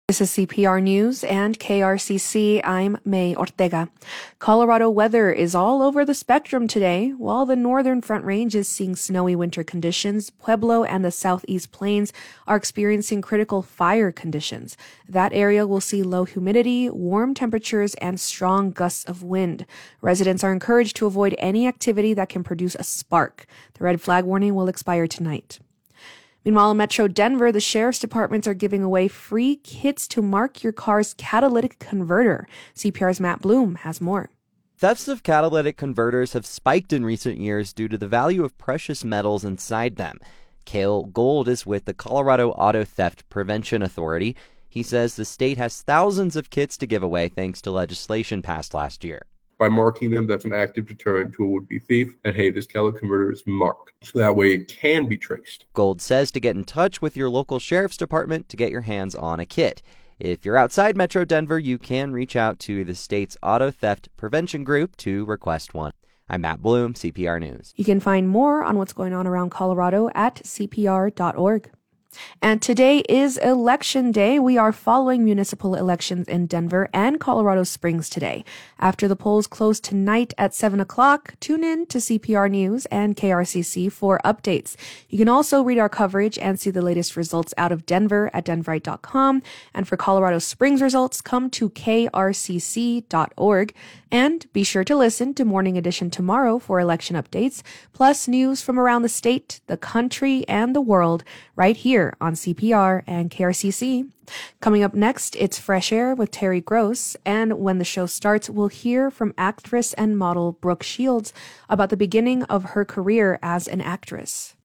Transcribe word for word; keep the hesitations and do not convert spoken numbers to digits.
This is C P R News and K R C C. I'm May Ortega. Colorado weather is all over the spectrum today. While the northern Front Range is seeing snowy winter conditions, Pueblo and the southeast plains are experiencing critical fire conditions. That area will see low humidity, warm temperatures, and strong gusts of wind. Residents are encouraged to avoid any activity that can produce a spark. The red flag warning will expire tonight. Meanwhile, in Metro Denver, the sheriff's departments are giving away free kits to mark your car's catalytic converter. C P R's Matt Bloom has more. Thefts of catalytic converters have spiked in recent years due to the value of precious metals inside them. Cale Gold is with the Colorado Auto Theft Prevention Authority. He says the state has thousands of kits to give away thanks to legislation passed last year. By marking them, that's an active deterrent to a would-be thief. And hey, this catalytic converter is marked, so that way it can be traced. Gold says to get in touch with your local sheriff's department to get your hands on a kit. If you're outside Metro Denver, you can reach out to the state's Auto Theft Prevention Group to request one. I'm Matt Bloom, C P R News. You can find more on what's going on around Colorado at C P R dot org. And today is Election Day. We are following municipal elections in Denver and Colorado Springs today. After the polls close tonight at seven o'clock, tune in to C P R News and K R C C for updates. You can also read our coverage and see the latest results out of Denver at denverite dot com. And for Colorado Springs results, come to K R C C dot org. And be sure to listen to Morning Edition tomorrow for election updates, plus news from around the state, the country, and the world right here on C P R and K R C C. Coming up next, it's Fresh Air with Terry Gross, and when the show starts, we'll hear from actress and model Brooke Shields about the beginning of her career as an actress.